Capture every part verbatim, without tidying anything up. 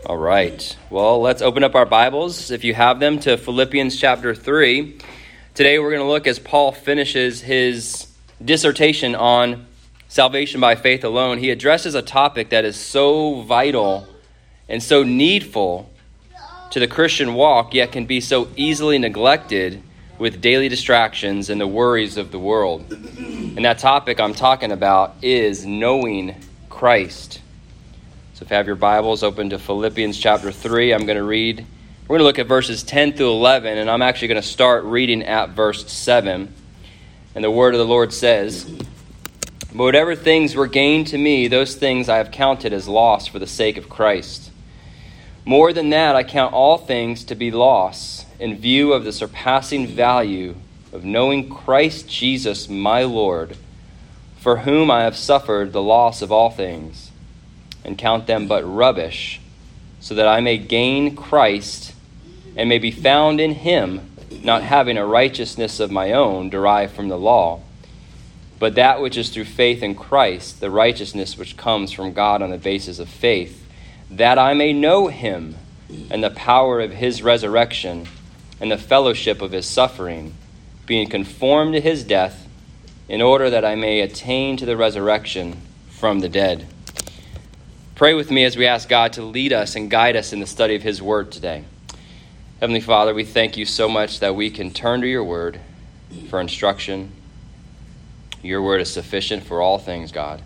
All right. Well, let's open up our Bibles, if you have them, to Philippians chapter three. Today we're going to look as Paul finishes his dissertation on salvation by faith alone. He addresses a topic that is so vital and so needful to the Christian walk, yet can be so easily neglected with daily distractions and the worries of the world. And that topic I'm talking about is knowing Christ. So if you have your Bibles open to Philippians chapter three, I'm going to read, we're going to look at verses ten through eleven, and I'm actually going to start reading at verse seven. And the word of the Lord says, "But whatever things were gained to me, those things I have counted as loss for the sake of Christ. More than that, I count all things to be loss in view of the surpassing value of knowing Christ Jesus my Lord, for whom I have suffered the loss of all things, and count them but rubbish, so that I may gain Christ and may be found in him, not having a righteousness of my own derived from the law, but that which is through faith in Christ, the righteousness which comes from God on the basis of faith, that I may know him and the power of his resurrection and the fellowship of his suffering, being conformed to his death, in order that I may attain to the resurrection from the dead." Pray with me as we ask God to lead us and guide us in the study of his word today. Heavenly Father, we thank you so much that we can turn to your word for instruction. Your word is sufficient for all things, God.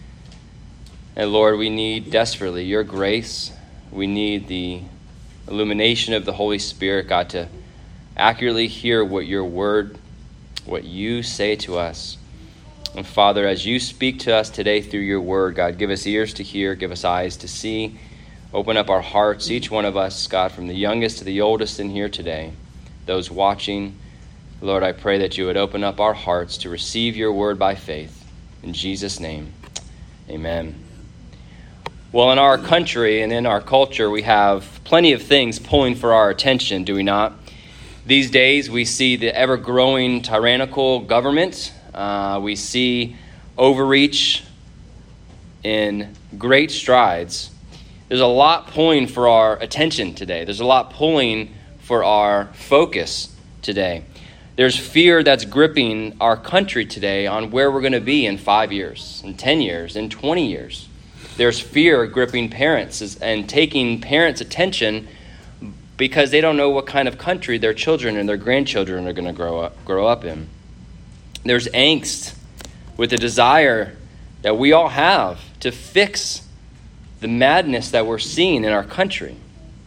And Lord, we need desperately your grace. We need the illumination of the Holy Spirit, God, to accurately hear what your word, what you say to us. And Father, as you speak to us today through your word, God, give us ears to hear, give us eyes to see. Open up our hearts, each one of us, God, from the youngest to the oldest in here today. Those watching, Lord, I pray that you would open up our hearts to receive your word by faith. In Jesus' name, amen. Well, in our country and in our culture, we have plenty of things pulling for our attention, do we not? These days, we see the ever-growing tyrannical government. Uh, we see overreach in great strides. There's a lot pulling for our attention today. There's a lot pulling for our focus today. There's fear that's gripping our country today on where we're going to be in five years, in ten years, in twenty years. There's fear gripping parents and taking parents' attention because they don't know what kind of country their children and their grandchildren are going to grow up, grow up in. There's angst with the desire that we all have to fix the madness that we're seeing in our country,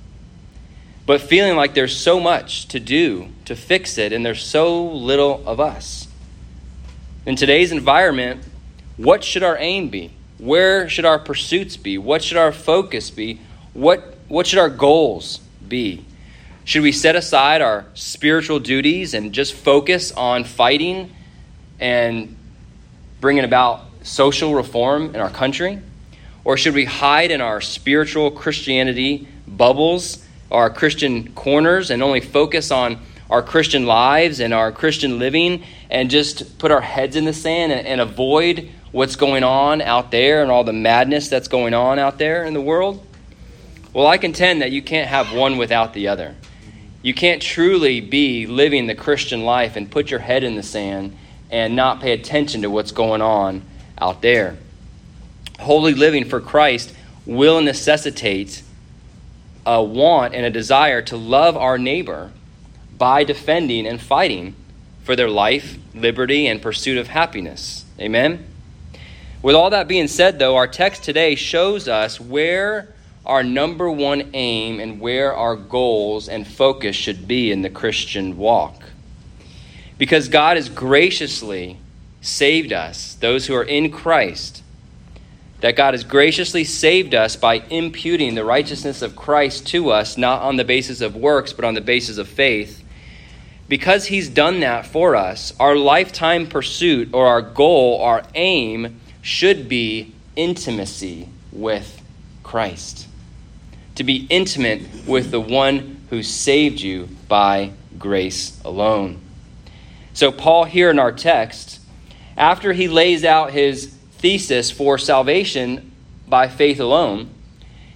but feeling like there's so much to do to fix it, and there's so little of us. In today's environment, what should our aim be? Where should our pursuits be? What should our focus be? What, what should our goals be? Should we set aside our spiritual duties and just focus on fighting and bringing about social reform in our country? Or should we hide in our spiritual Christianity bubbles, our Christian corners, and only focus on our Christian lives and our Christian living and just put our heads in the sand and, and avoid what's going on out there and all the madness that's going on out there in the world? Well, I contend that you can't have one without the other. You can't truly be living the Christian life and put your head in the sand and not pay attention to what's going on out there. Holy living for Christ will necessitate a want and a desire to love our neighbor by defending and fighting for their life, liberty, and pursuit of happiness. Amen? With all that being said, though, our text today shows us where our number one aim and where our goals and focus should be in the Christian walk. Because God has graciously saved us, those who are in Christ, that God has graciously saved us by imputing the righteousness of Christ to us, not on the basis of works, but on the basis of faith. Because he's done that for us, our lifetime pursuit or our goal, our aim, should be intimacy with Christ. To be intimate with the one who saved you by grace alone. So Paul here in our text, after he lays out his thesis for salvation by faith alone,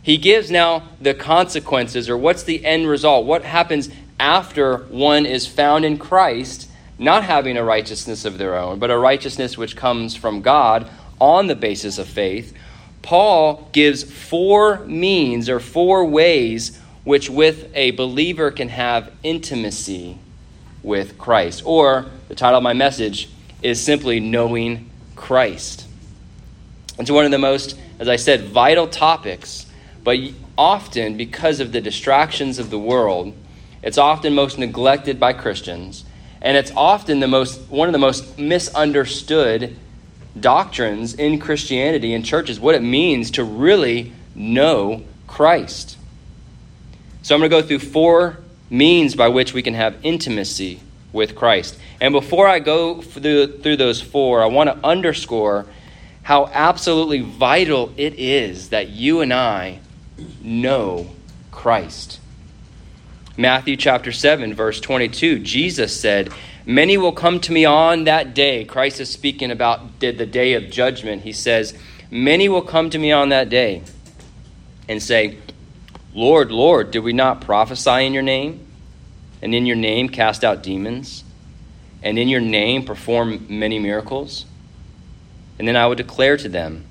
He gives now the consequences, or what's the end result? What happens after one is found in Christ, not having a righteousness of their own, but a righteousness which comes from God on the basis of faith. Paul gives four means or four ways which with a believer can have intimacy with Christ. Or the title of my message is simply Knowing Christ. It's one of the most, as I said, vital topics, but often because of the distractions of the world, it's often most neglected by Christians, and it's often the most one of the most misunderstood doctrines in Christianity and churches, what it means to really know Christ. So I'm going to go through four means by which we can have intimacy with Christ. And before I go through, through those four, I want to underscore how absolutely vital it is that you and I know Christ. Matthew chapter seven, verse twenty-two, Jesus said, "Many will come to me on that day." Christ is speaking about the day of judgment. He says, "Many will come to me on that day and say, 'Lord, Lord, did we not prophesy in your name? And in your name cast out demons? And in your name perform many miracles?' And then I would declare to them,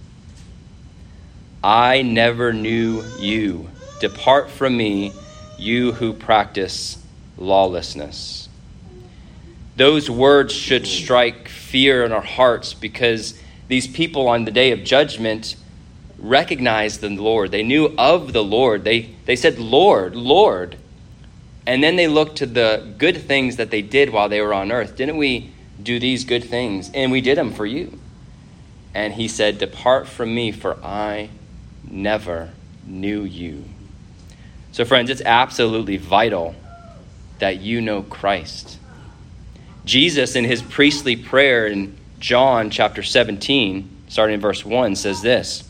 'I never knew you. Depart from me, you who practice lawlessness.'" Those words should strike fear in our hearts, because these people on the day of judgment recognized the Lord. They knew of the Lord. They, they said, "Lord, Lord." And then they looked to the good things that they did while they were on earth. "Didn't we do these good things? And we did them for you." And he said, "Depart from me, for I never knew you." So friends, it's absolutely vital that you know Christ. Jesus, in his priestly prayer in John chapter seventeen, starting in verse one, says this,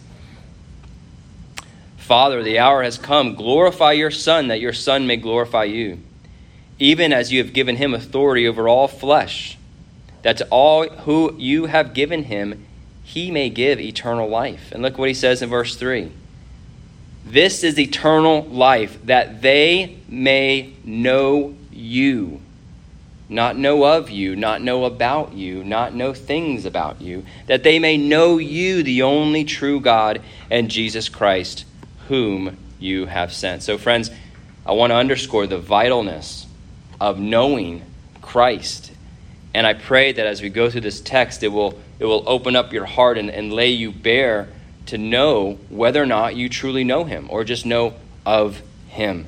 "Father, the hour has come. Glorify your Son, that your Son may glorify you, even as you have given him authority over all flesh, that to all who you have given him, he may give eternal life." And look what he says in verse three. "This is eternal life, that they may know you." Not know of you, not know about you, not know things about you, "that they may know you, the only true God, and Jesus Christ, whom you have sent." So friends, I want to underscore the vitalness of knowing Christ. And I pray that as we go through this text, it will it will open up your heart and, and lay you bare to know whether or not you truly know him, or just know of him.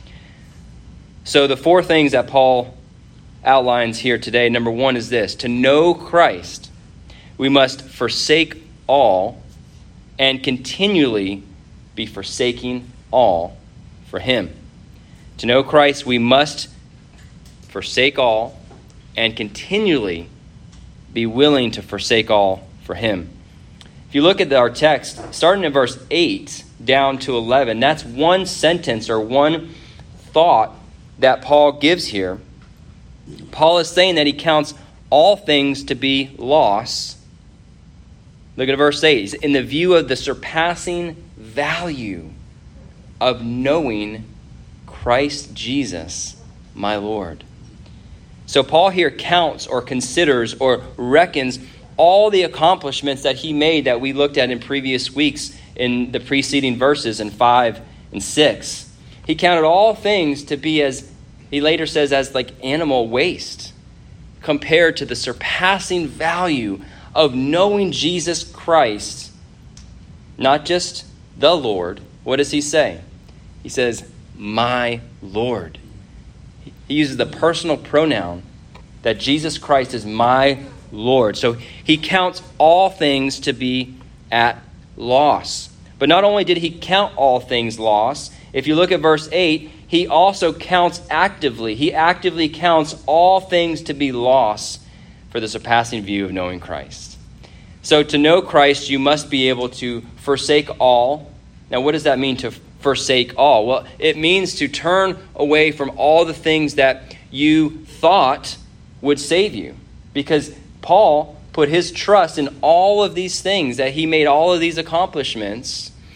So the four things that Paul outlines here today, number one is this: to know Christ, we must forsake all and continually be forsaking all for him. To know Christ, we must forsake all and continually be willing to forsake all for him. If you look at our text, starting in verse eight down to eleven, that's one sentence or one thought that Paul gives here. Paul is saying that he counts all things to be loss. Look at verse eight. In the view of the surpassing value of knowing Christ Jesus, my Lord. So Paul here counts or considers or reckons all the accomplishments that he made that we looked at in previous weeks in the preceding verses in five and six. He counted all things to be, as he later says, as like animal waste compared to the surpassing value of knowing Jesus Christ, not just the Lord. What does he say? He says, my Lord. He uses the personal pronoun that Jesus Christ is my Lord. So he counts all things to be at loss. But not only did he count all things loss, if you look at verse eight, he also counts actively. He actively counts all things to be loss for the surpassing view of knowing Christ. So to know Christ, you must be able to forsake all. Now, what does that mean, to forsake all? Well, it means to turn away from all the things that you thought would save you. Because Paul put his trust in all of these things, that he made all of these accomplishments.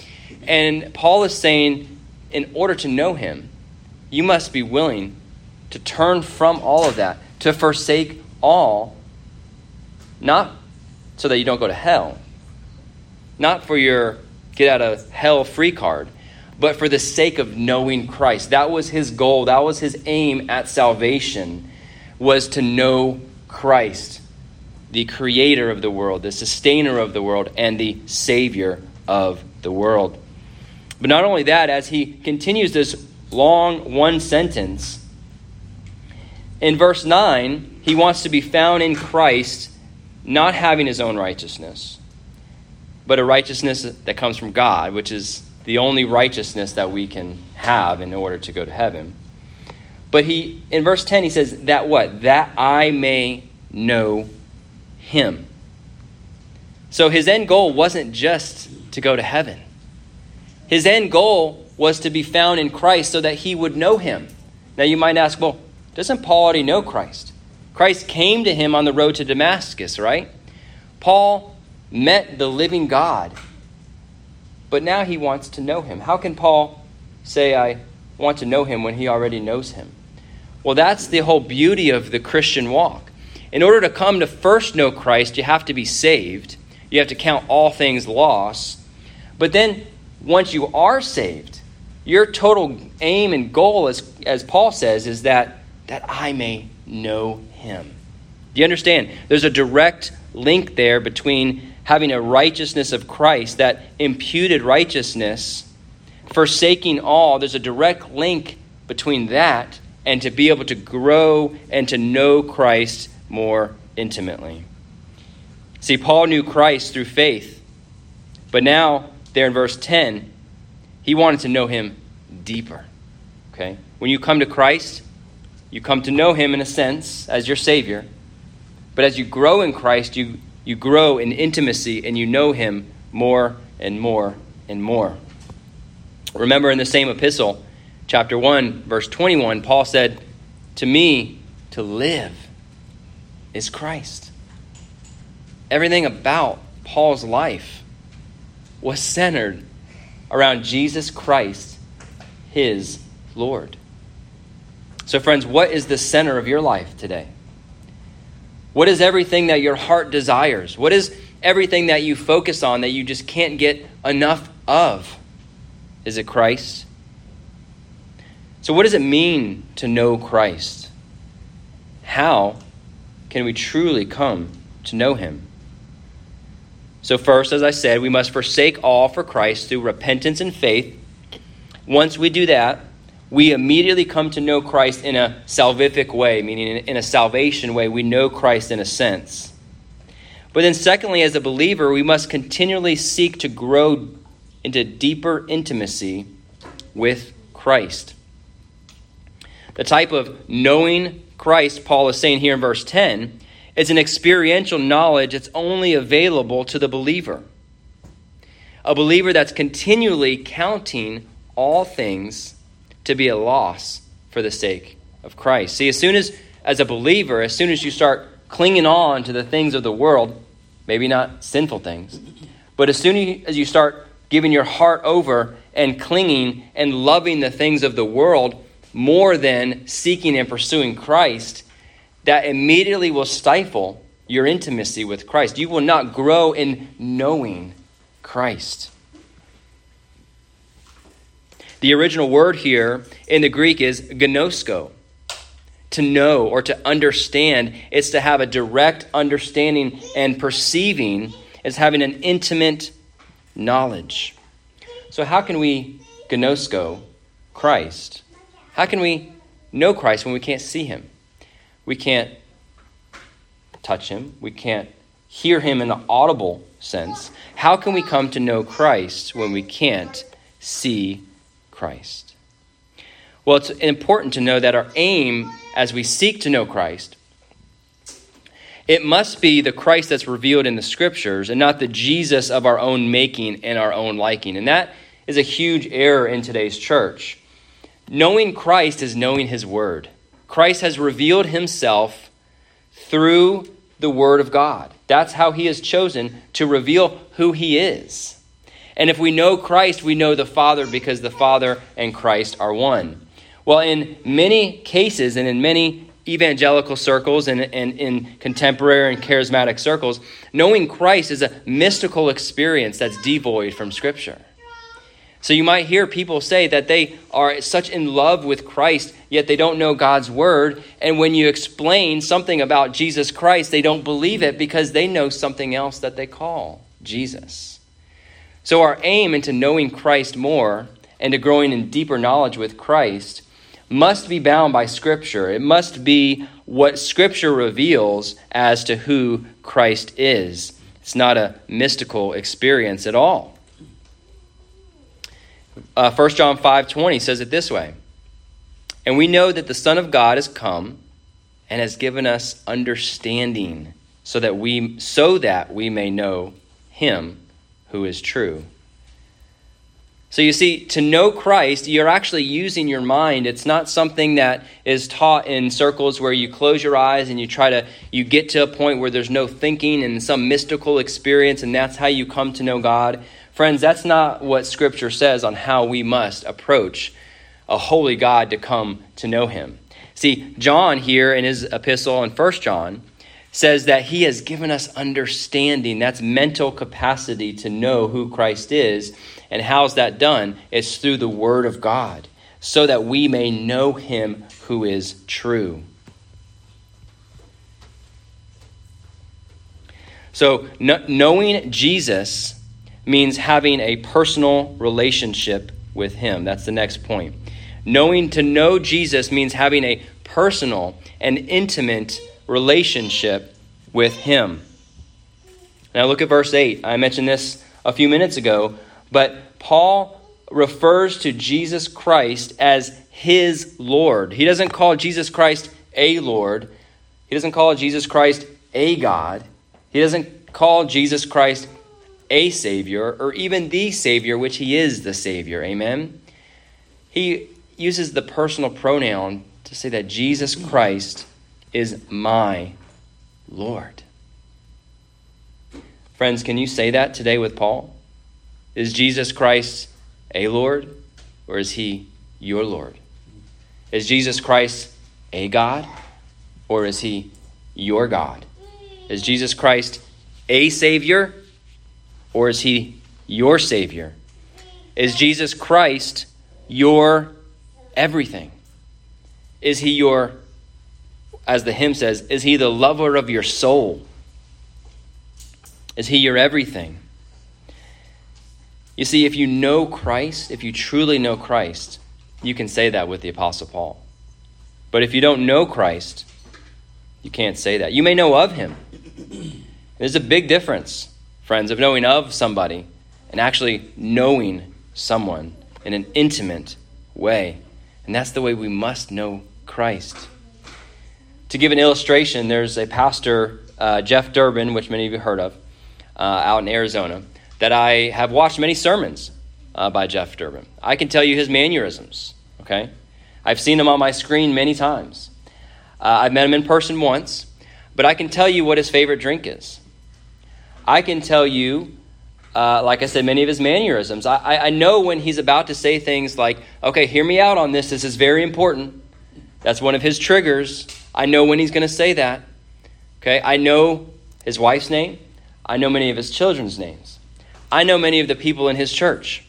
And Paul is saying, in order to know him, you must be willing to turn from all of that, to forsake all, not so that you don't go to hell, not for your get out of hell free card, but for the sake of knowing Christ. That was his goal. That was his aim at salvation, was to know Christ, the creator of the world, the sustainer of the world, and the savior of the world. But not only that, as he continues this long one sentence, in verse nine, he wants to be found in Christ, not having his own righteousness, but a righteousness that comes from God, which is the only righteousness that we can have in order to go to heaven. But he, in verse ten, he says, that what? That I may know him. So his end goal wasn't just to go to heaven. His end goal was to be found in Christ so that he would know him. Now you might ask, well, doesn't Paul already know Christ? Christ came to him on the road to Damascus, right? Paul met the living God, but now he wants to know him. How can Paul say, I want to know him when he already knows him? Well, that's the whole beauty of the Christian walk. In order to come to first know Christ, you have to be saved. You have to count all things lost. But then once you are saved, your total aim and goal, as, as Paul says, is that, that I may know him. Do you understand? There's a direct link there between having a righteousness of Christ, that imputed righteousness, forsaking all. There's a direct link between that and to be able to grow and to know Christ more intimately. See, Paul knew Christ through faith, but now there in verse ten, he wanted to know him deeper. Okay? When you come to Christ, you come to know him in a sense as your Savior. But as you grow in Christ, you, you grow in intimacy and you know him more and more and more. Remember in the same epistle, chapter one, verse twenty-one, Paul said, to me, to live is Christ. Everything about Paul's life was centered around Jesus Christ, his Lord. So friends, what is the center of your life today? What is everything that your heart desires? What is everything that you focus on that you just can't get enough of? Is it Christ? So what does it mean to know Christ? How can we truly come to know him? So first, as I said, we must forsake all for Christ through repentance and faith. Once we do that, we immediately come to know Christ in a salvific way, meaning in a salvation way. We know Christ in a sense. But then secondly, as a believer, we must continually seek to grow into deeper intimacy with Christ. The type of knowing Christ, Paul is saying here in verse ten, is an experiential knowledge that's only available to the believer. A believer that's continually counting all things to be a loss for the sake of Christ. See, as soon as, as a believer, as soon as you start clinging on to the things of the world, maybe not sinful things, but as soon as you start giving your heart over and clinging and loving the things of the world more than seeking and pursuing Christ, that immediately will stifle your intimacy with Christ. You will not grow in knowing Christ. The original word here in the Greek is gnosko. To know or to understand. It's to have a direct understanding and perceiving. It's having an intimate knowledge. So how can we gnosko Christ? How can we know Christ when we can't see him? We can't touch him. We can't hear him in an audible sense. How can we come to know Christ when we can't see Christ? Well, it's important to know that our aim as we seek to know Christ, it must be the Christ that's revealed in the scriptures and not the Jesus of our own making and our own liking. And that is a huge error in today's church. Knowing Christ is knowing his word. Christ has revealed himself through the word of God. That's how he has chosen to reveal who he is. And if we know Christ, we know the Father because the Father and Christ are one. Well, in many cases and in many evangelical circles and, and in contemporary and charismatic circles, knowing Christ is a mystical experience that's devoid from Scripture. So you might hear people say that they are such in love with Christ, yet they don't know God's word. And when you explain something about Jesus Christ, they don't believe it because they know something else that they call Jesus. So our aim into knowing Christ more and to growing in deeper knowledge with Christ must be bound by Scripture. It must be what Scripture reveals as to who Christ is. It's not a mystical experience at all. Uh, First John five twenty says it this way. And we know that the Son of God has come and has given us understanding so that we so that we may know him who is true. So you see, to know Christ, you're actually using your mind. It's not something that is taught in circles where you close your eyes and you try to, you get to a point where there's no thinking and some mystical experience, and that's how you come to know God. Friends, that's not what Scripture says on how we must approach a holy God to come to know him. See, John here in his epistle in First John says that he has given us understanding. That's mental capacity to know who Christ is. And how's that done? It's through the Word of God, so that we may know him who is true. So kn- knowing Jesus means having a personal relationship with him. That's the next point. Knowing to know Jesus means having a personal and intimate relationship with him. Now look at verse eight. I mentioned this a few minutes ago, but Paul refers to Jesus Christ as his Lord. He doesn't call Jesus Christ a Lord. He doesn't call Jesus Christ a God. He doesn't call Jesus Christ a Savior, or even the Savior, which he is the Savior. Amen? He uses the personal pronoun to say that Jesus Christ is my Lord. Friends, can you say that today with Paul? Is Jesus Christ a Lord, or is he your Lord? Is Jesus Christ a God, or is he your God? Is Jesus Christ a Savior, or is he your Savior? Is Jesus Christ your everything? Is he your, as the hymn says, is he the lover of your soul? Is he your everything? You see, if you know Christ, if you truly know Christ, you can say that with the Apostle Paul. But if you don't know Christ, you can't say that. You may know of him. There's a big difference, friends, of knowing of somebody and actually knowing someone in an intimate way. And that's the way we must know Christ. To give an illustration, there's a pastor, uh, Jeff Durbin, which many of you heard of, uh, out in Arizona, that I have watched many sermons uh, by Jeff Durbin. I can tell you his mannerisms, okay? I've seen him on my screen many times. Uh, I've met him in person once, but I can tell you what his favorite drink is. I can tell you, uh, like I said, many of his mannerisms. I, I, I know when he's about to say things like, okay, hear me out on this. This is very important. That's one of his triggers. I know when he's going to say that. Okay, I know his wife's name. I know many of his children's names. I know many of the people in his church.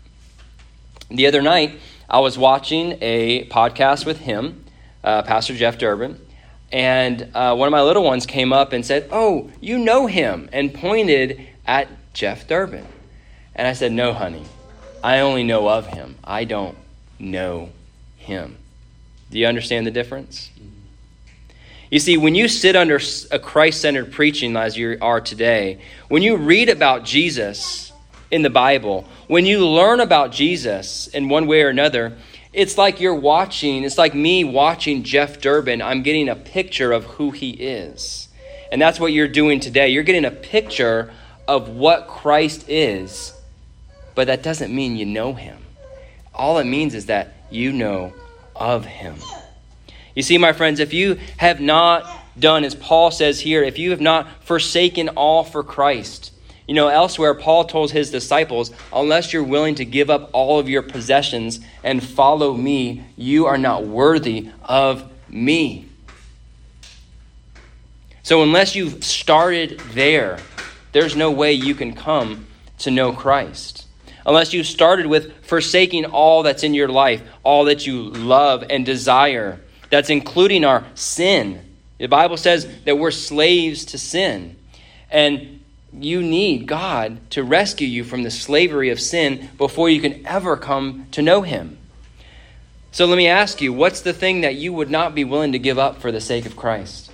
The other night, I was watching a podcast with him, uh, Pastor Jeff Durbin, and uh, one of my little ones came up and said, "Oh, you know him," and pointed at Jeff Durbin. And I said, "No, honey, I only know of him. I don't know him." Do you understand the difference? You see, when you sit under a Christ-centered preaching as you are today, when you read about Jesus in the Bible, when you learn about Jesus in one way or another, it's like you're watching, it's like me watching Jeff Durbin. I'm getting a picture of who he is. And that's what you're doing today. You're getting a picture of what Christ is, but that doesn't mean you know him. All it means is that you know of him. You see, my friends, if you have not done, as Paul says here, if you have not forsaken all for Christ, You know, elsewhere, Paul told his disciples, unless you're willing to give up all of your possessions and follow me, you are not worthy of me. So unless you've started there, there's no way you can come to know Christ. Unless you started with forsaking all that's in your life, all that you love and desire, that's including our sin. The Bible says that we're slaves to sin. And you need God to rescue you from the slavery of sin before you can ever come to know him. So let me ask you, what's the thing that you would not be willing to give up for the sake of Christ?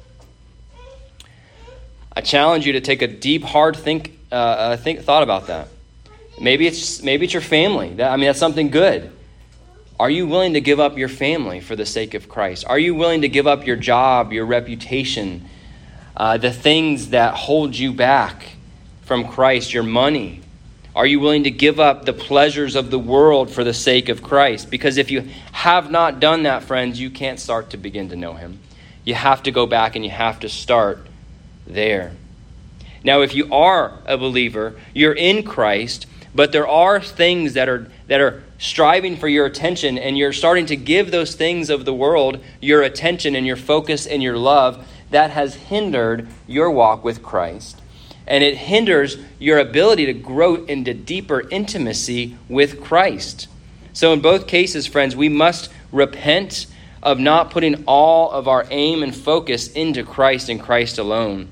I challenge you to take a deep, hard think, uh, think thought about that. Maybe it's maybe it's your family. That, I mean, that's something good. Are you willing to give up your family for the sake of Christ? Are you willing to give up your job, your reputation, uh, the things that hold you back from Christ, your money? Are you willing to give up the pleasures of the world for the sake of Christ? Because if you have not done that, friends, you can't start to begin to know him. You have to go back and you have to start there. Now, if you are a believer, you're in Christ, but there are things that are that are striving for your attention, and you're starting to give those things of the world your attention and your focus and your love, that has hindered your walk with Christ. And it hinders your ability to grow into deeper intimacy with Christ. So in both cases, friends, we must repent of not putting all of our aim and focus into Christ and Christ alone.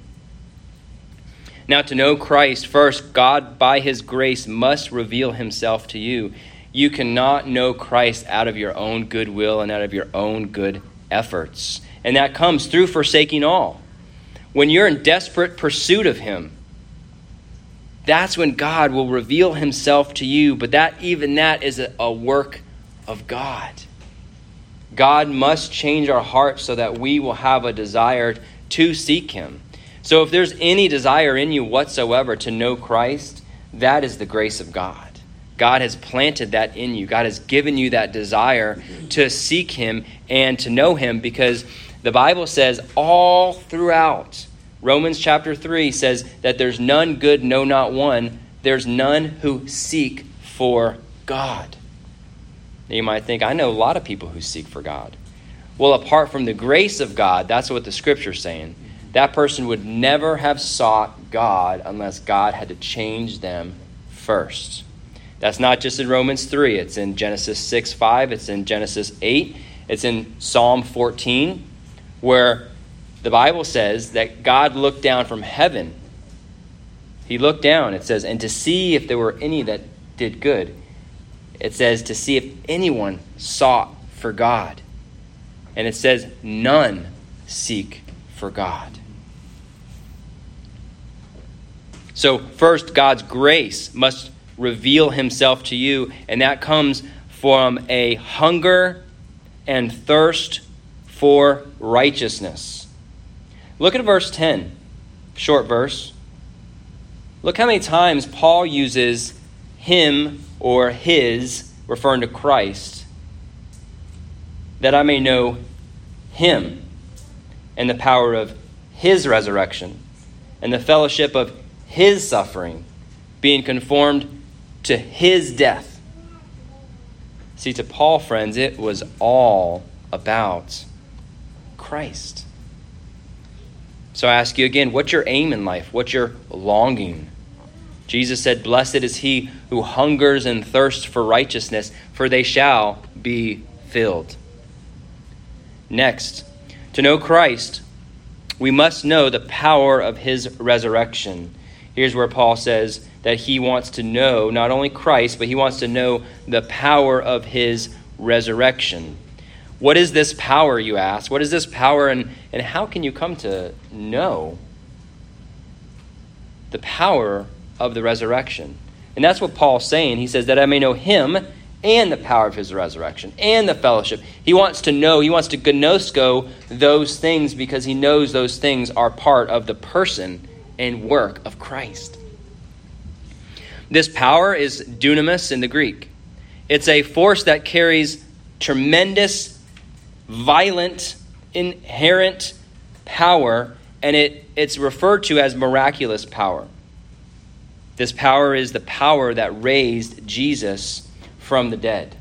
Now, to know Christ, first, God, by his grace, must reveal himself to you. You cannot know Christ out of your own goodwill and out of your own good efforts. And that comes through forsaking all. When you're in desperate pursuit of him, that's when God will reveal himself to you. But that even that is a, a work of God. God must change our hearts so that we will have a desire to seek him. So if there's any desire in you whatsoever to know Christ, that is the grace of God. God has planted that in you. God has given you that desire to seek him and to know him, because the Bible says all throughout, Romans chapter three says that there's none good, no, not one. There's none who seek for God. Now you might think, I know a lot of people who seek for God. Well, apart from the grace of God, that's what the scripture's saying. That person would never have sought God unless God had to change them first. That's not just in Romans three. It's in Genesis six five. It's in Genesis eight. It's in Psalm fourteen, where the Bible says that God looked down from heaven. He looked down, it says, and to see if there were any that did good. It says to see if anyone sought for God. And it says none seek for God. So first, God's grace must reveal himself to you, and that comes from a hunger and thirst for righteousness. Look at verse ten, short verse. Look how many times Paul uses him or his, referring to Christ, that I may know him and the power of his resurrection and the fellowship of his suffering, being conformed to his death. See, to Paul, friends, it was all about Christ. So I ask you again, what's your aim in life? What's your longing? Jesus said, blessed is he who hungers and thirsts for righteousness, for they shall be filled. Next, to know Christ, we must know the power of his resurrection. Here's where Paul says that he wants to know not only Christ, but he wants to know the power of his resurrection. What is this power, you ask? What is this power, and, and how can you come to know the power of the resurrection? And that's what Paul's saying. He says that I may know him and the power of his resurrection and the fellowship. He wants to know, he wants to gnosko those things, because he knows those things are part of the person and work of Christ. This power is dunamis in the Greek. It's a force that carries tremendous, violent, inherent power, and it, it's referred to as miraculous power. This power is the power that raised Jesus from the dead.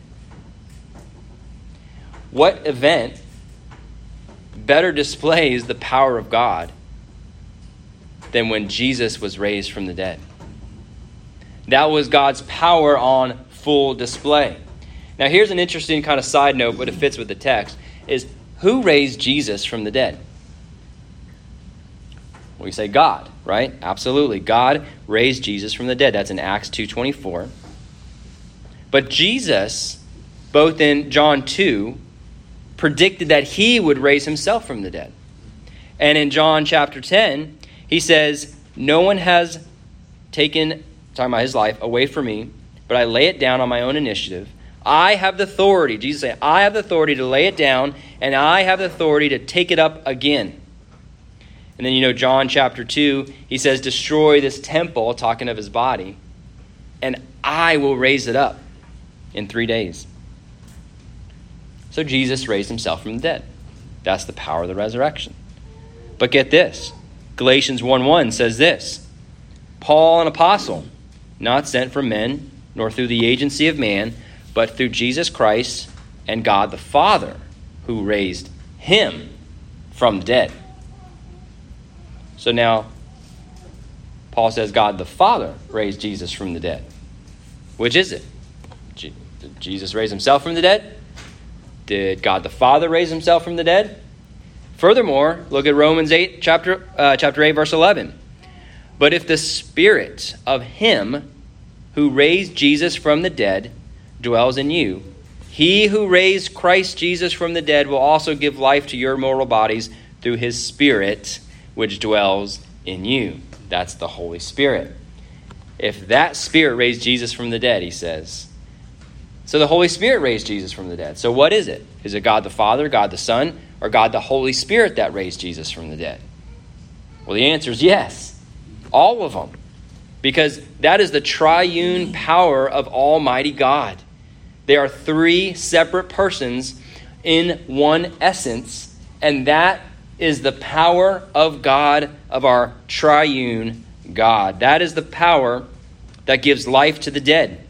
What event better displays the power of God than when Jesus was raised from the dead? That was God's power on full display. Now here's an interesting kind of side note, but it fits with the text, is who raised Jesus from the dead? Well, you say God, right? Absolutely. God raised Jesus from the dead. That's in Acts two twenty-four. But Jesus, both in John two, predicted that he would raise himself from the dead. And in John chapter ten, he says, no one has taken, talking about his life, away from me, but I lay it down on my own initiative. I have the authority, Jesus said, I have the authority to lay it down, and I have the authority to take it up again. And then, you know, John chapter two, he says, destroy this temple, talking of his body, and I will raise it up in three days. So Jesus raised himself from the dead. That's the power of the resurrection. But get this, Galatians one one says this, Paul, an apostle, not sent from men, nor through the agency of man, but through Jesus Christ and God the Father, who raised him from the dead. So now, Paul says God the Father raised Jesus from the dead. Which is it? Did Jesus raise himself from the dead? Did God the Father raise himself from the dead? Furthermore, look at Romans eight, chapter, uh, chapter eight, verse eleven. But if the Spirit of him who raised Jesus from the dead dwells in you, he who raised Christ Jesus from the dead will also give life to your mortal bodies through his Spirit, which dwells in you. That's the Holy Spirit. If that Spirit raised Jesus from the dead, he says. So the Holy Spirit raised Jesus from the dead. So what is it? Is it God the Father, God the Son, or God the Holy Spirit that raised Jesus from the dead? Well, the answer is yes. All of them. Because that is the triune power of Almighty God. They are three separate persons in one essence, and that is the power of God, of our triune God. That is the power that gives life to the dead.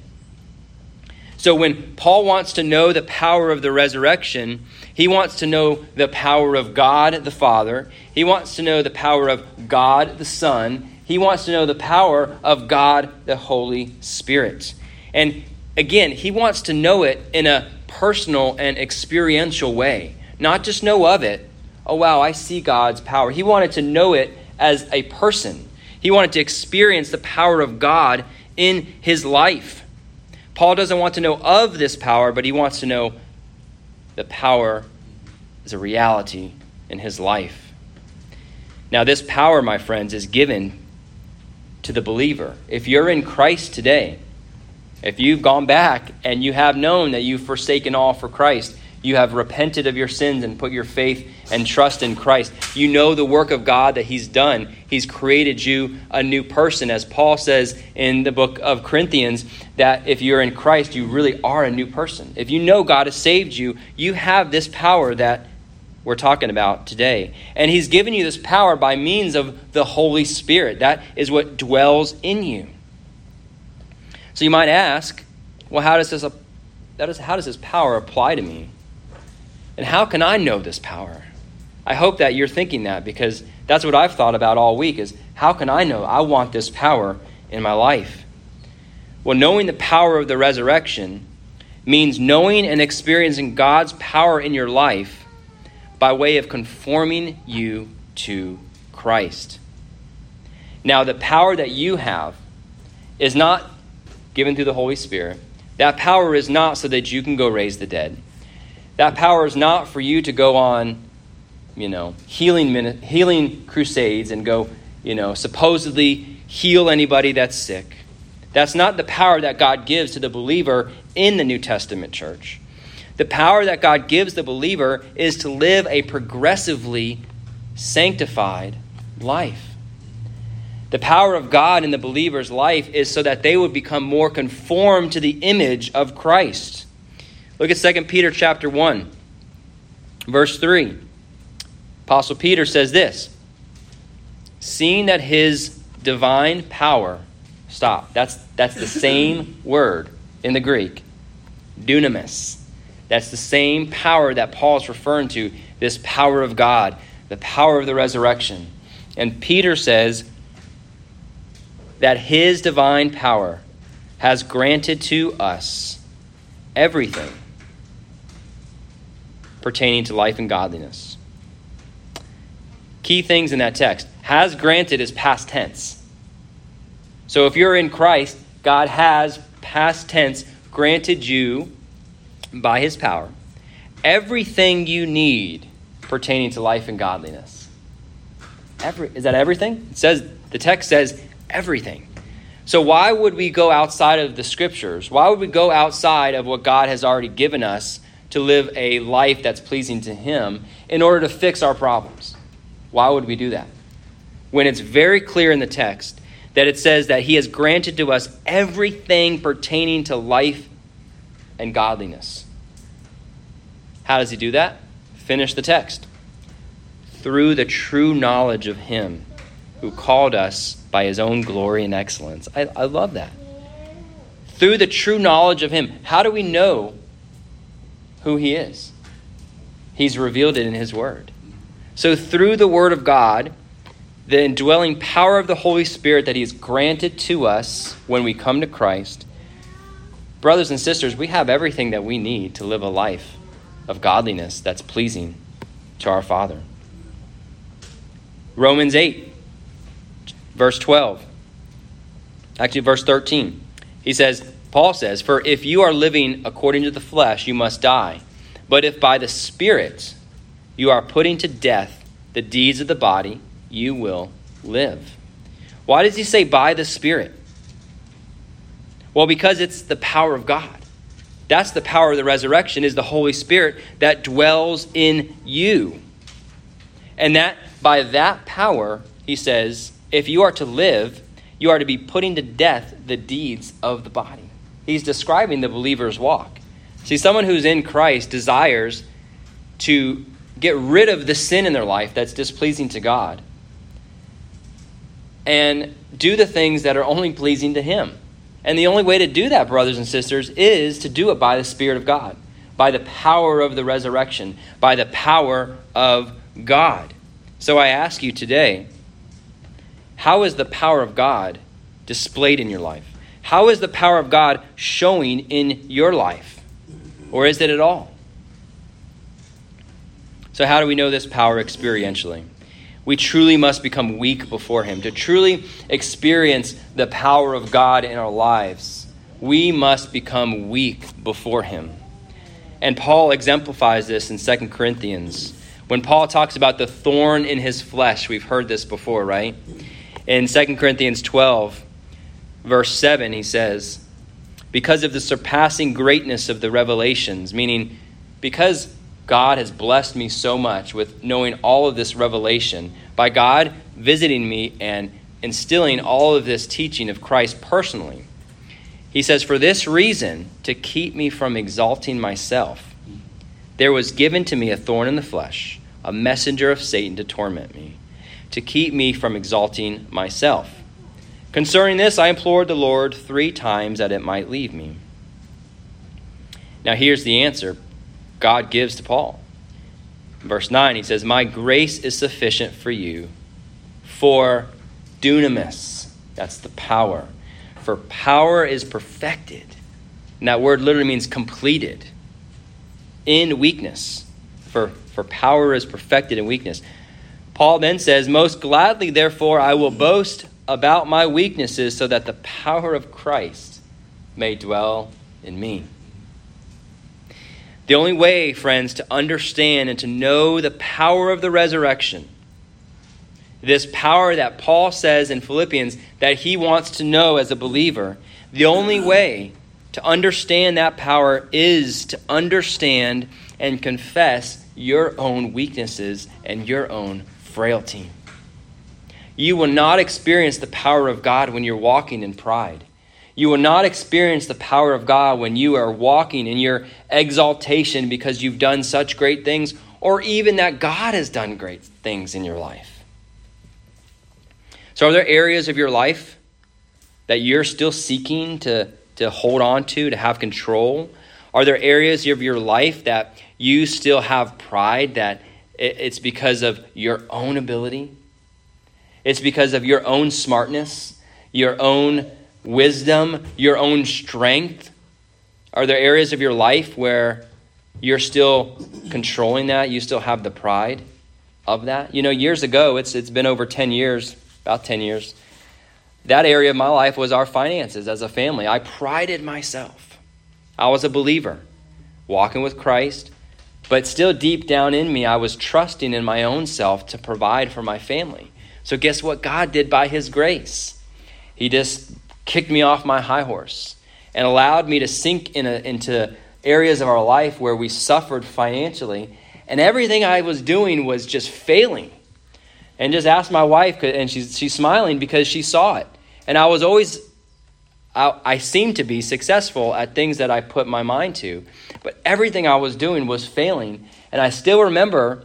So when Paul wants to know the power of the resurrection, he wants to know the power of God the Father. He wants to know the power of God the Son. He wants to know the power of God the Holy Spirit. And again, he wants to know it in a personal and experiential way. Not just know of it. Oh, wow, I see God's power. He wanted to know it as a person. He wanted to experience the power of God in his life. Paul doesn't want to know of this power, but he wants to know the power as a reality in his life. Now, this power, my friends, is given to the believer. If you're in Christ today, if you've gone back and you have known that you've forsaken all for Christ, you have repented of your sins and put your faith and trust in Christ. You know the work of God that he's done. He's created you a new person. As Paul says in the book of Corinthians, that if you're in Christ, you really are a new person. If you know God has saved you, you have this power that we're talking about today. And he's given you this power by means of the Holy Spirit. That is what dwells in you. So you might ask, well, how does this, that is, how does this power apply to me? And how can I know this power? I hope that you're thinking that, because that's what I've thought about all week, is how can I know I want this power in my life? Well, knowing the power of the resurrection means knowing and experiencing God's power in your life by way of conforming you to Christ. Now, the power that you have is not given through the Holy Spirit. That power is not so that you can go raise the dead. That power is not for you to go on, you know, healing healing crusades and go, you know, supposedly heal anybody that's sick. That's not the power that God gives to the believer in the New Testament church. The power that God gives the believer is to live a progressively sanctified life. The power of God in the believer's life is so that they would become more conformed to the image of Christ. Look at Second Peter chapter one, verse three. Apostle Peter says this, seeing that his divine power Stop. That's, that's the same word in the Greek. Dunamis. That's the same power that Paul is referring to, this power of God, the power of the resurrection. And Peter says that his divine power has granted to us everything pertaining to life and godliness. Key things in that text. Has granted is past tense. So if you're in Christ, God has, past tense, granted you by his power everything you need pertaining to life and godliness. Every, is that everything? It says, the text says everything. So why would we go outside of the scriptures? Why would we go outside of what God has already given us to live a life that's pleasing to him in order to fix our problems? Why would we do that? When it's very clear in the text that it says that he has granted to us everything pertaining to life and godliness. How does he do that? Finish the text. Through the true knowledge of him who called us by his own glory and excellence. I, I love that. Through the true knowledge of him. How do we know who he is? He's revealed it in his word. So through the word of God, the indwelling power of the Holy Spirit that he has granted to us when we come to Christ, brothers and sisters, we have everything that we need to live a life of godliness that's pleasing to our Father. Romans eight, verse twelve. Actually, verse thirteen. He says, Paul says, "For if you are living according to the flesh, you must die. But if by the Spirit you are putting to death the deeds of the body, you will live." Why does he say by the Spirit? Well, because it's the power of God. That's the power of the resurrection, is the Holy Spirit that dwells in you. And that by that power, he says, if you are to live, you are to be putting to death the deeds of the body. He's describing the believer's walk. See, someone who's in Christ desires to get rid of the sin in their life that's displeasing to God and do the things that are only pleasing to him. And the only way to do that, brothers and sisters, is to do it by the Spirit of God, by the power of the resurrection, by the power of God. So I ask you today, how is the power of God displayed in your life? How is the power of God showing in your life? Or is it at all? So how do we know this power experientially? We truly must become weak before him. To truly experience the power of God in our lives, we must become weak before him. And Paul exemplifies this in Second Corinthians. When Paul talks about the thorn in his flesh, we've heard this before, right? In Second Corinthians twelve, verse seven, he says, "Because of the surpassing greatness of the revelations," meaning because God has blessed me so much with knowing all of this revelation, by God visiting me and instilling all of this teaching of Christ personally. He says, "For this reason, to keep me from exalting myself, there was given to me a thorn in the flesh, a messenger of Satan to torment me, to keep me from exalting myself. Concerning this, I implored the Lord three times that it might leave me." Now here's the answer God gives to Paul. Verse nine, he says, "My grace is sufficient for you, for dunamis," that's the power. For power is perfected. And that word literally means completed. In weakness. For, for power is perfected in weakness. Paul then says, "Most gladly, therefore, I will boast about my weaknesses so that the power of Christ may dwell in me." The only way, friends, to understand and to know the power of the resurrection, this power that Paul says in Philippians that he wants to know as a believer, the only way to understand that power is to understand and confess your own weaknesses and your own frailty. You will not experience the power of God when you're walking in pride. You will not experience the power of God when you are walking in your exaltation because you've done such great things, or even that God has done great things in your life. So are there areas of your life that you're still seeking to, to hold on to, to have control? Are there areas of your life that you still have pride that it's because of your own ability? It's because of your own smartness, your own wisdom, your own strength? Are there areas of your life where you're still controlling that? You still have the pride of that? You know, years ago, it's it's been over ten years, about ten years. That area of my life was our finances as a family. I prided myself. I was a believer, walking with Christ, but still deep down in me, I was trusting in my own self to provide for my family. So guess what God did by his grace? He just kicked me off my high horse and allowed me to sink in a, into areas of our life where we suffered financially, and everything I was doing was just failing. And just asked my wife, and she's she's smiling because she saw it. And I was always, I, I seemed to be successful at things that I put my mind to, but everything I was doing was failing. And I still remember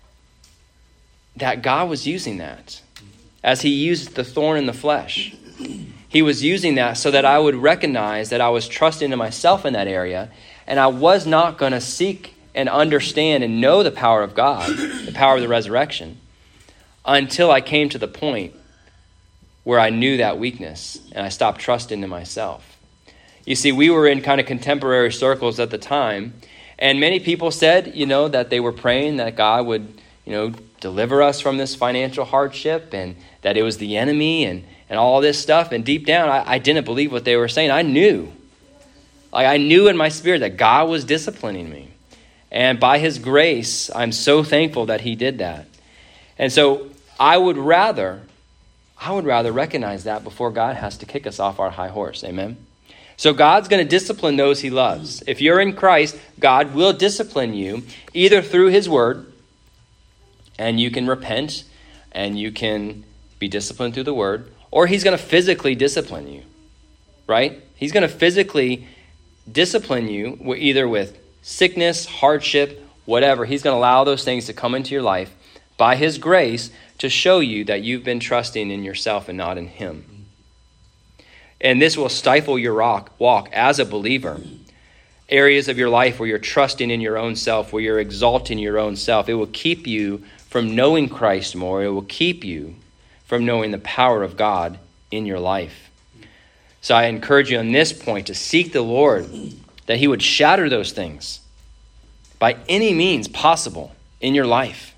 that God was using that as he used the thorn in the flesh. He was using that so that I would recognize that I was trusting in myself in that area, and I was not going to seek and understand and know the power of God, the power of the resurrection, until I came to the point where I knew that weakness and I stopped trusting in myself. You see, we were in kind of contemporary circles at the time, and many people said, you know, that they were praying that God would, you know, deliver us from this financial hardship, and that it was the enemy and, and all this stuff. And deep down, I, I didn't believe what they were saying. I knew. Like I knew in my spirit that God was disciplining me. And by his grace, I'm so thankful that he did that. And so I would rather, I would rather recognize that before God has to kick us off our high horse. Amen? So God's going to discipline those he loves. If you're in Christ, God will discipline you either through his word, and you can repent and you can be disciplined through the word, or he's going to physically discipline you, right? He's going to physically discipline you either with sickness, hardship, whatever. He's going to allow those things to come into your life by his grace to show you that you've been trusting in yourself and not in him. And this will stifle your walk as a believer. Areas of your life where you're trusting in your own self, where you're exalting your own self, it will keep you from knowing Christ more. It will keep you from knowing the power of God in your life. So I encourage you on this point to seek the Lord, that he would shatter those things by any means possible in your life.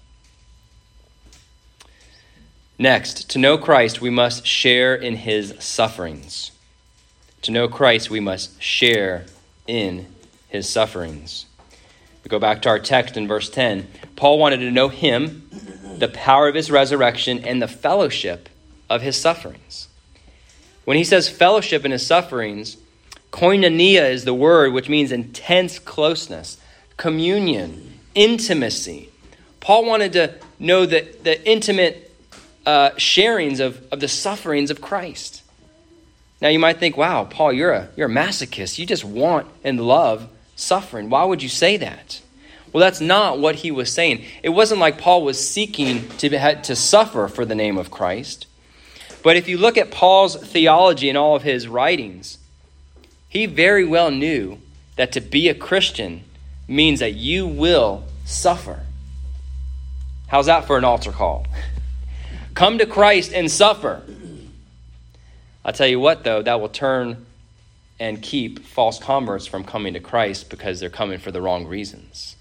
Next, to know Christ, we must share in his sufferings. To know Christ, we must share in his sufferings. We go back to our text in verse ten. Paul wanted to know him, the power of his resurrection, and the fellowship of his sufferings. When he says fellowship in his sufferings, koinonia is the word which means intense closeness, communion, intimacy. Paul wanted to know the, the intimate uh, sharings of, of the sufferings of Christ. Now you might think, wow, Paul, you're a, you're a masochist. You just want and love suffering. Why would you say that? Well, that's not what he was saying. It wasn't like Paul was seeking to, to suffer for the name of Christ. But if you look at Paul's theology in all of his writings, he very well knew that to be a Christian means that you will suffer. How's that for an altar call? Come to Christ and suffer. I'll tell you what, though, that will turn and keep false converts from coming to Christ because they're coming for the wrong reasons.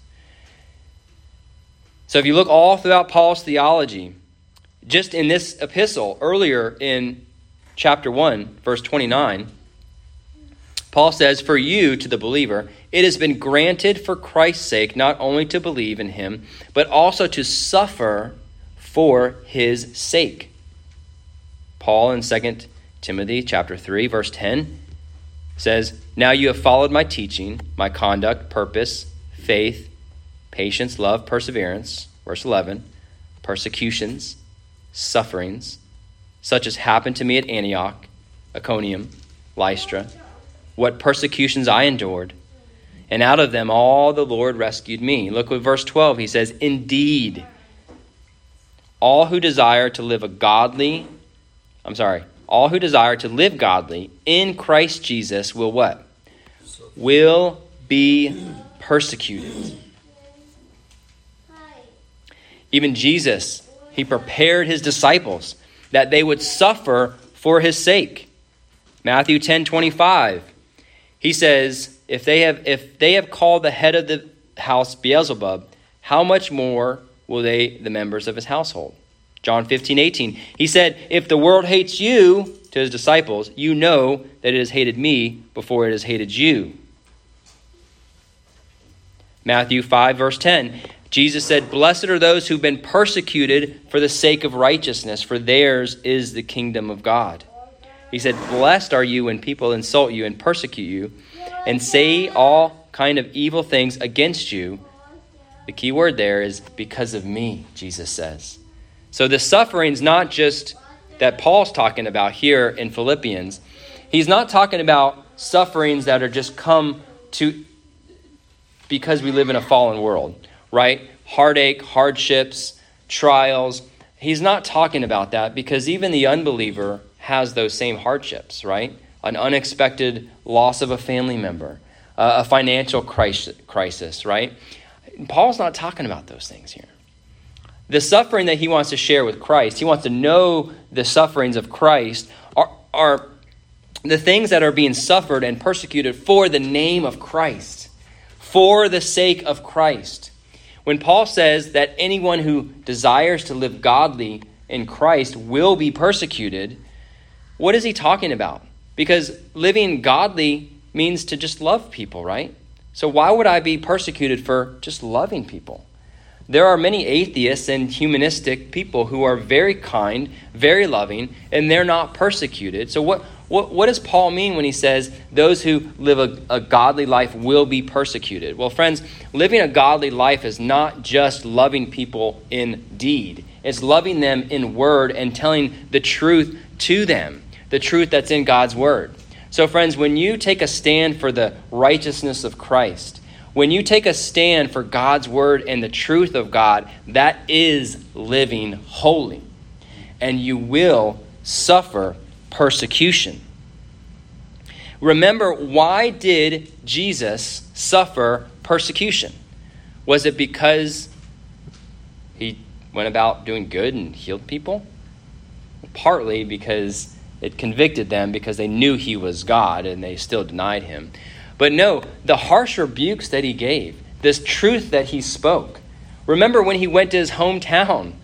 So if you look all throughout Paul's theology, just in this epistle, earlier in chapter one, verse twenty-nine, Paul says, "For you, to the believer, it has been granted for Christ's sake not only to believe in him, but also to suffer for his sake." Paul in Second Timothy chapter three, verse ten says, "Now you have followed my teaching, my conduct, purpose, faith, patience, love, perseverance," verse eleven, "persecutions, sufferings, such as happened to me at Antioch, Iconium, Lystra, what persecutions I endured, and out of them all the Lord rescued me." Look what verse twelve, he says, "Indeed, all who desire to live a godly, I'm sorry, all who desire to live godly in Christ Jesus will what? Will be persecuted. Even Jesus, he prepared his disciples that they would suffer for his sake. Matthew ten twenty-five, he says, if they have if they have called the head of the house Beelzebub, how much more will they, the members of his household? John fifteen eighteen, he said, if the world hates you, to his disciples, you know that it has hated me before it has hated you. Matthew five verse ten, Jesus said, blessed are those who've been persecuted for the sake of righteousness, for theirs is the kingdom of God. He said, blessed are you when people insult you and persecute you and say all kind of evil things against you. The key word there is because of me, Jesus says. So the suffering's not just that Paul's talking about here in Philippians. He's not talking about sufferings that are just come to because we live in a fallen world, right? Heartache, hardships, trials. He's not talking about that because even the unbeliever has those same hardships, right? An unexpected loss of a family member, uh, a financial crisis, crisis, right? Paul's not talking about those things here. The suffering that he wants to share with Christ, he wants to know the sufferings of Christ, are, are the things that are being suffered and persecuted for the name of Christ, for the sake of Christ. When Paul says that anyone who desires to live godly in Christ will be persecuted, what is he talking about? Because living godly means to just love people, right? So why would I be persecuted for just loving people? There are many atheists and humanistic people who are very kind, very loving, and they're not persecuted. So what, what, what does Paul mean when he says those who live a, a godly life will be persecuted? Well, friends, living a godly life is not just loving people in deed. It's loving them in word and telling the truth to them, the truth that's in God's word. So friends, when you take a stand for the righteousness of Christ, when you take a stand for God's word and the truth of God, that is living holy. And you will suffer persecution. Remember, why did Jesus suffer persecution? Was it because he went about doing good and healed people? Partly because it convicted them because they knew he was God and they still denied him. But no, the harsh rebukes that he gave, this truth that he spoke. Remember when he went to his hometown,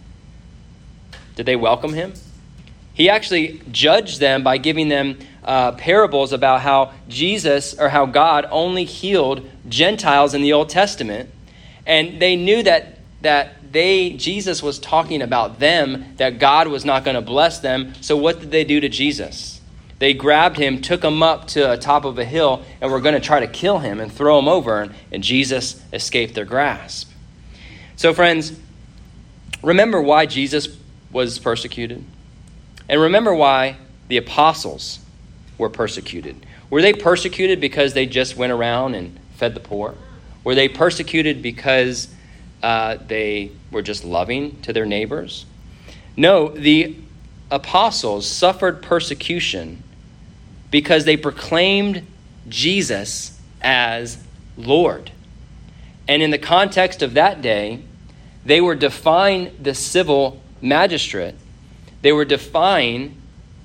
did they welcome him? He actually judged them by giving them uh, parables about how Jesus or how God only healed Gentiles in the Old Testament. And they knew that that they Jesus was talking about them, that God was not going to bless them. So what did they do to Jesus? They grabbed him, took him up to the top of a hill, and were going to try to kill him and throw him over, and, and Jesus escaped their grasp. So friends, remember why Jesus was persecuted. And remember why the apostles were persecuted. Were they persecuted because they just went around and fed the poor? Were they persecuted because uh, they were just loving to their neighbors? No, the apostles suffered persecution because they proclaimed Jesus as Lord. And in the context of that day, they were defying the civil magistrate. They were defying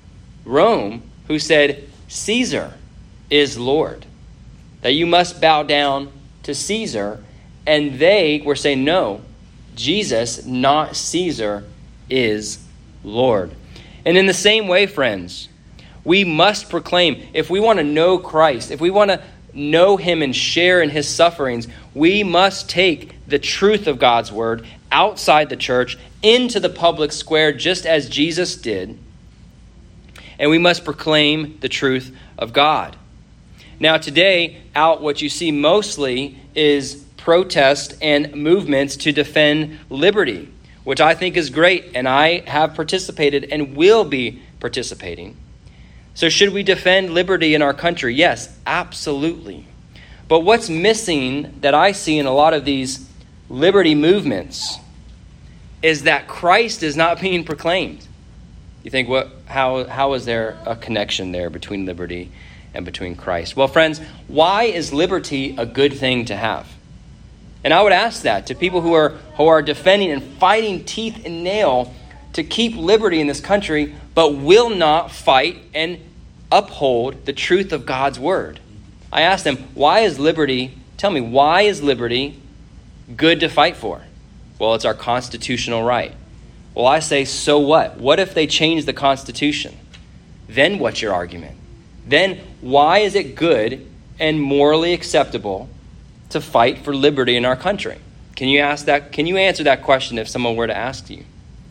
Rome, who said, Caesar is Lord, that you must bow down to Caesar. And they were saying, no, Jesus, not Caesar, is Lord. And in the same way, friends, we must proclaim, if we want to know Christ, if we want to know him and share in his sufferings, we must take the truth of God's word outside the church into the public square, just as Jesus did. And we must proclaim the truth of God. Now today, out what you see mostly is protest and movements to defend liberty, which I think is great, and I have participated and will be participating. So should we defend liberty in our country? Yes, absolutely. But what's missing that I see in a lot of these liberty movements is that Christ is not being proclaimed. You think, what? How, how is there a connection there between liberty and between Christ? Well, friends, why is liberty a good thing to have? And I would ask that to people who are who are defending and fighting teeth and nail to keep liberty in this country, but will not fight and uphold the truth of God's word. I ask them, why is liberty, tell me, why is liberty good to fight for? Well, it's our constitutional right. Well, I say, so what? What if they change the Constitution? Then what's your argument? Then why is it good and morally acceptable to fight for liberty in our country? Can you ask that? Can you answer that question if someone were to ask you? You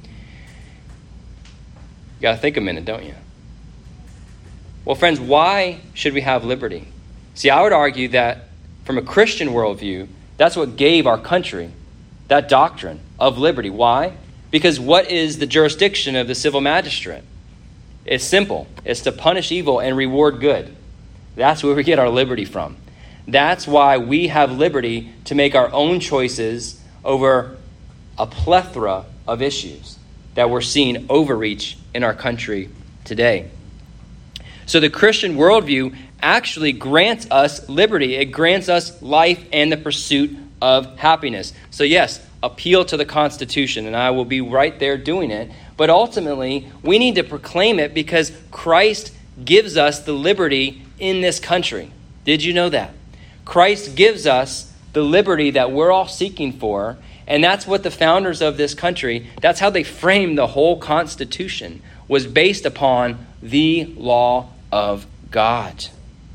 got to think a minute, don't you? Well, friends, why should we have liberty? See, I would argue that from a Christian worldview, that's what gave our country that doctrine of liberty. Why? Because what is the jurisdiction of the civil magistrate? It's simple. It's to punish evil and reward good. That's where we get our liberty from. That's why we have liberty to make our own choices over a plethora of issues that we're seeing overreach in our country today. So the Christian worldview actually grants us liberty. It grants us life and the pursuit of happiness. So yes, appeal to the Constitution, and I will be right there doing it. But ultimately, we need to proclaim it because Christ gives us the liberty in this country. Did you know that? Christ gives us the liberty that we're all seeking for, and that's what the founders of this country, that's how they framed the whole Constitution, was based upon the law of God.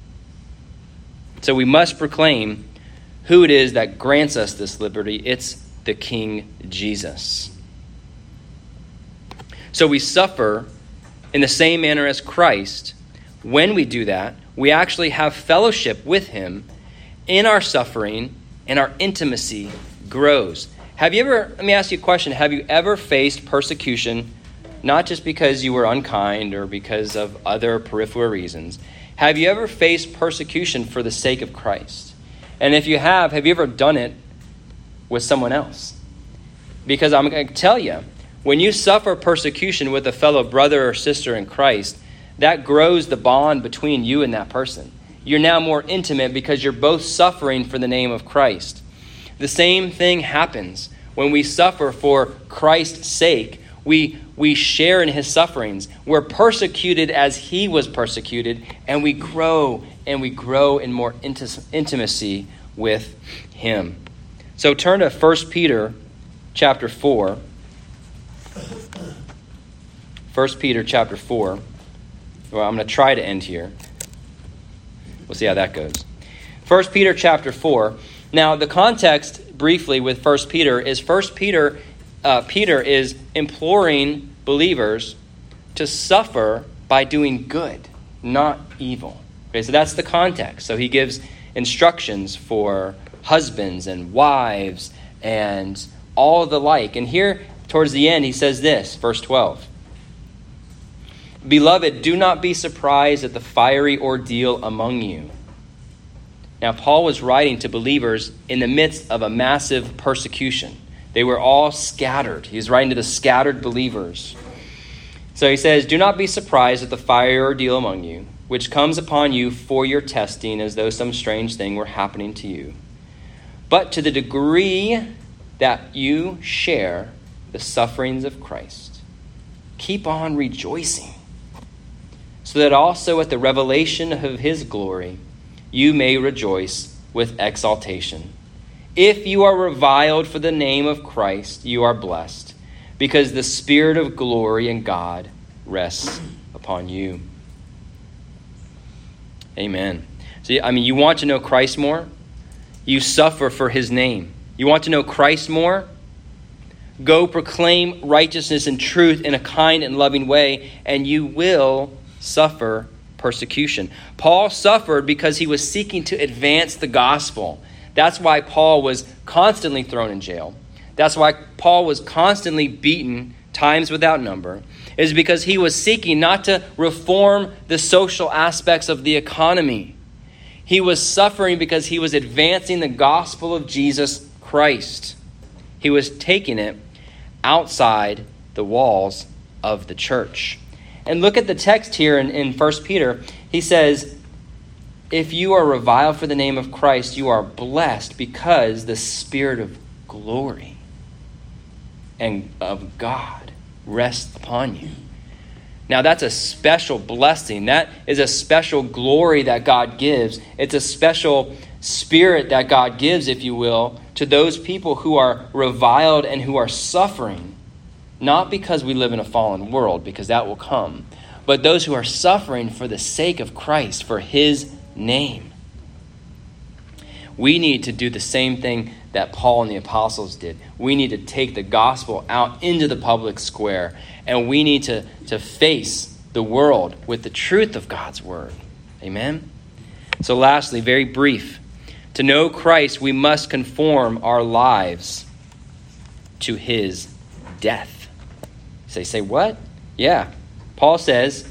So we must proclaim who it is that grants us this liberty. It's the King Jesus. So we suffer in the same manner as Christ. When we do that, we actually have fellowship with him in our suffering, and our intimacy grows. Have you ever, let me ask you a question, have you ever faced persecution, not just because you were unkind or because of other peripheral reasons? Have you ever faced persecution for the sake of Christ? And if you have, have you ever done it with someone else? Because I'm going to tell you, when you suffer persecution with a fellow brother or sister in Christ, that grows the bond between you and that person. You're now more intimate because you're both suffering for the name of Christ. The same thing happens when we suffer for Christ's sake. We, we share in his sufferings. We're persecuted as he was persecuted, and we grow and we grow in more inti- intimacy with him. So turn to First Peter chapter four. First Peter chapter four. Well, I'm going to try to end here. We'll see how that goes. First Peter chapter four. Now, the context briefly with First Peter is First Peter, uh, Peter is imploring believers to suffer by doing good, not evil. Okay, so that's the context. So he gives instructions for husbands and wives and all the like. And here, towards the end, he says this, verse twelve. Beloved, do not be surprised at the fiery ordeal among you. Now, Paul was writing to believers in the midst of a massive persecution. They were all scattered. He was writing to the scattered believers. So he says, do not be surprised at the fiery ordeal among you, which comes upon you for your testing, as though some strange thing were happening to you. But to the degree that you share the sufferings of Christ, keep on rejoicing, so that also at the revelation of his glory you may rejoice with exaltation. If you are reviled for the name of Christ, you are blessed, because the Spirit of glory and God rests upon you. Amen. So, I mean, you want to know Christ more? You suffer for his name. You want to know Christ more? Go proclaim righteousness and truth in a kind and loving way, and you will suffer persecution. Paul suffered because he was seeking to advance the gospel. That's why Paul was constantly thrown in jail. That's why Paul was constantly beaten times without number, is because he was seeking not to reform the social aspects of the economy. He was suffering because he was advancing the gospel of Jesus Christ. He was taking it outside the walls of the church. And look at the text here in, in First Peter. He says, if you are reviled for the name of Christ, you are blessed because the Spirit of glory and of God rests upon you. Now that's a special blessing. That is a special glory that God gives. It's a special spirit that God gives, if you will, to those people who are reviled and who are suffering. Not because we live in a fallen world, because that will come, but those who are suffering for the sake of Christ, for his name. We need to do the same thing that Paul and the apostles did. We need to take the gospel out into the public square, and we need to, to face the world with the truth of God's word. Amen? So lastly, very brief. To know Christ, we must conform our lives to his death. Say, say what? Yeah. Paul says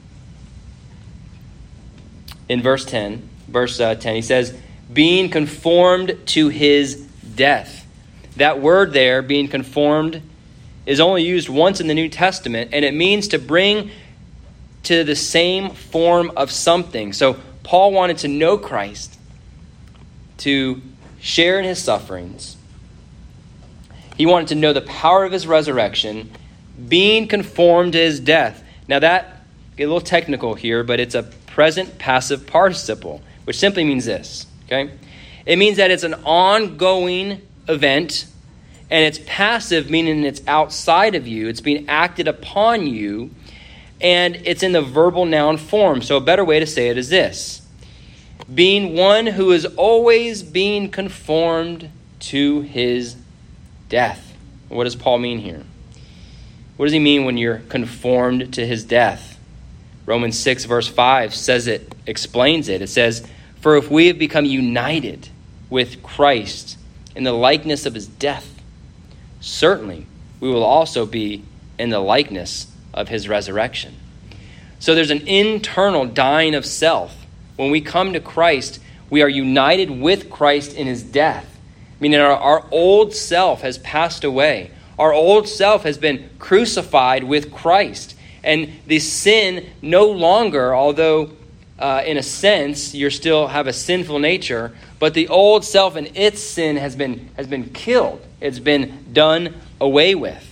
in verse ten, verse uh, ten, he says, being conformed to his death. That word there, being conformed, is only used once in the New Testament, and it means to bring to the same form of something. So Paul wanted to know Christ, to share in his sufferings. He wanted to know the power of his resurrection, being conformed to his death. Now that, get a little technical here, but it's a present passive participle, which simply means this, okay? It means that it's an ongoing event, and it's passive, meaning it's outside of you. It's being acted upon you, and it's in the verbal noun form. So a better way to say it is this: being one who is always being conformed to his death. What does Paul mean here? What does he mean when you're conformed to his death? Romans six verse five says it, explains it. It says, for if we have become united with Christ in the likeness of his death, certainly we will also be in the likeness of his resurrection. So there's an internal dying of self. When we come to Christ, we are united with Christ in his death. Meaning our, our old self has passed away. Our old self has been crucified with Christ. And the sin no longer, although uh, in a sense you still have a sinful nature, but the old self and its sin has been, has been killed. It's been done away with.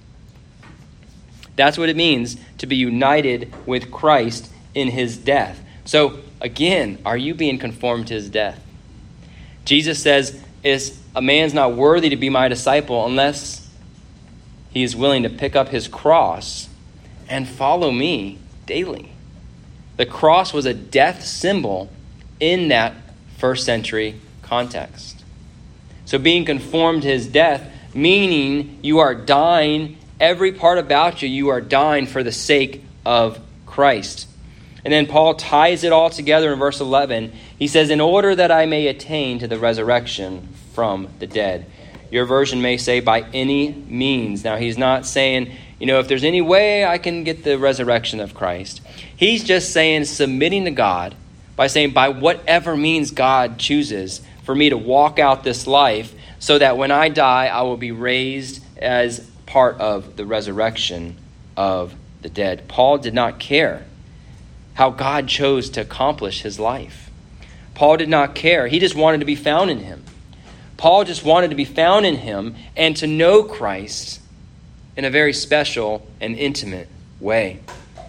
That's what it means to be united with Christ in his death. So again, are you being conformed to his death? Jesus says, is a man's not worthy to be my disciple unless he is willing to pick up his cross and follow me daily. The cross was a death symbol in that first century context. So being conformed to his death, meaning you are dying, every part about you, you are dying for the sake of Christ. And then Paul ties it all together in verse eleven. He says, in order that I may attain to the resurrection from the dead. Your version may say, by any means. Now, he's not saying, you know, if there's any way I can get the resurrection of Christ. He's just saying, submitting to God by saying, by whatever means God chooses for me to walk out this life so that when I die, I will be raised as part of the resurrection of the dead. Paul did not care how God chose to accomplish his life. Paul did not care. He just wanted to be found in him. Paul just wanted to be found in him and to know Christ in a very special and intimate way.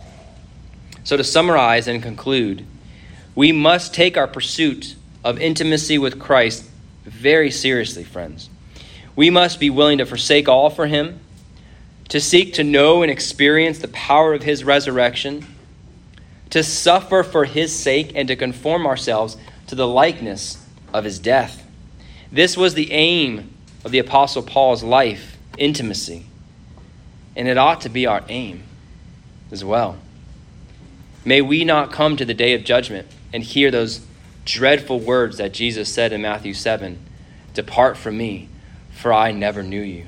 So to summarize and conclude, we must take our pursuit of intimacy with Christ very seriously, friends. We must be willing to forsake all for him, to seek to know and experience the power of his resurrection, to suffer for his sake, and to conform ourselves to the likeness of his death. This was the aim of the Apostle Paul's life, intimacy. And it ought to be our aim as well. May we not come to the day of judgment and hear those dreadful words that Jesus said in Matthew seven, depart from me, for I never knew you.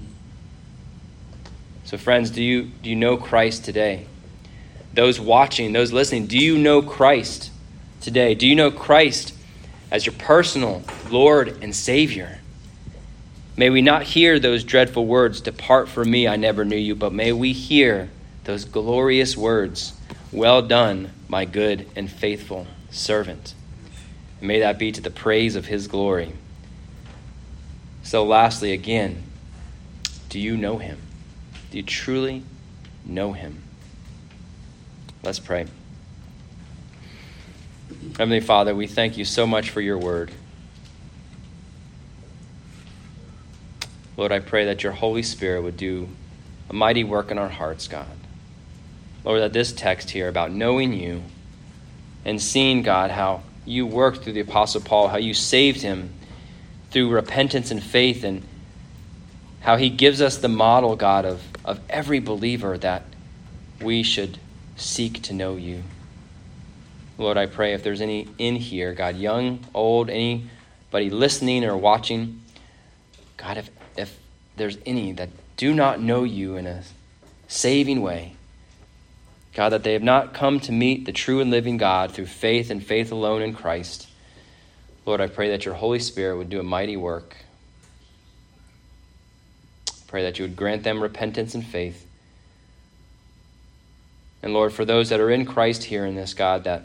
So friends, do you, do you know Christ today? Those watching, those listening, do you know Christ today? Do you know Christ as your personal Lord and Savior? May we not hear those dreadful words, depart from me, I never knew you, but may we hear those glorious words, "Well done, my good and faithful servant." And may that be to the praise of his glory. So lastly, again, do you know him? Do you truly know him? Let's pray. Heavenly Father, we thank you so much for your word. Lord, I pray that your Holy Spirit would do a mighty work in our hearts, God. Lord, that this text here about knowing you and seeing, God, how you worked through the Apostle Paul, how you saved him through repentance and faith, and how he gives us the model, God, of, of every believer that we should seek to know you. Lord, I pray if there's any in here, God, young, old, anybody listening or watching, God, if, if there's any that do not know you in a saving way, God, that they have not come to meet the true and living God through faith and faith alone in Christ, Lord, I pray that your Holy Spirit would do a mighty work. Pray that you would grant them repentance and faith. And Lord, for those that are in Christ here in this, God, that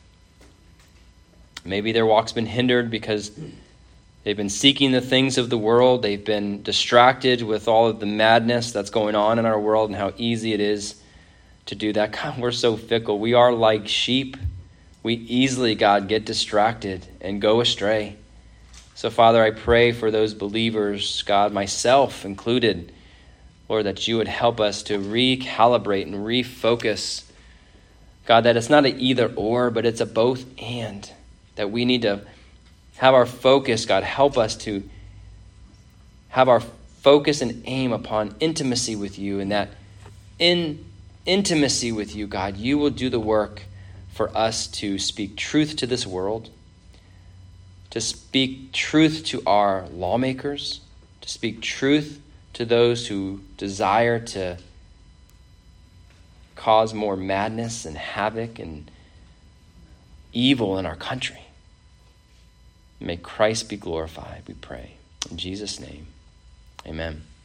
maybe their walk's been hindered because they've been seeking the things of the world. They've been distracted with all of the madness that's going on in our world and how easy it is to do that. God, we're so fickle. We are like sheep. We easily, God, get distracted and go astray. So, Father, I pray for those believers, God, myself included, Lord, that you would help us to recalibrate and refocus. God, that it's not an either or, but it's a both and. That we need to have our focus, God, help us to have our focus and aim upon intimacy with you, and that in intimacy with you, God, you will do the work for us to speak truth to this world, to speak truth to our lawmakers, to speak truth to those who desire to cause more madness and havoc and evil in our country. May Christ be glorified, we pray. In Jesus' name, amen.